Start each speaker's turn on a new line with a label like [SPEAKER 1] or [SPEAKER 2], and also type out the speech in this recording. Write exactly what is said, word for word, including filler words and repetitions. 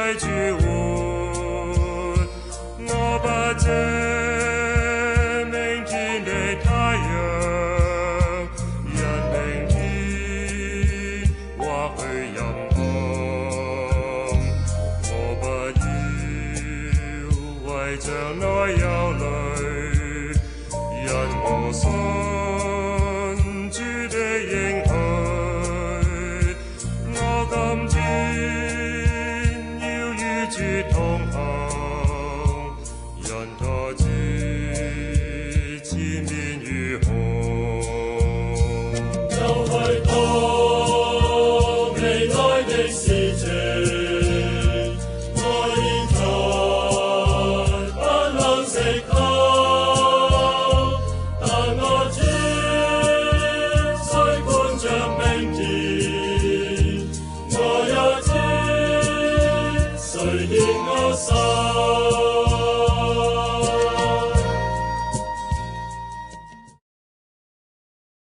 [SPEAKER 1] 為主活，我不這明天的太陽，因明天或許陰暗，我不要為將來憂慮，因我信主的應許，我今天要與主同行。